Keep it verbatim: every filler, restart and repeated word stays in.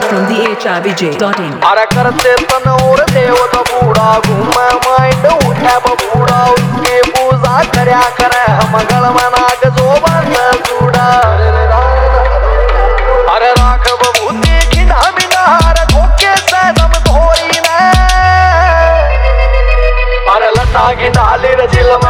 from the h i v j dot in. अरे करते तन और देवत बूढ़ा घूमे माइंड उठे बूढ़ा उसके पूजा करया करे मंगल मनाक जो बंद चूड़ा अरे राख बबूती खिंडा बिनार धोखे से दम धोरी ने अरे लटा की डाली रजिल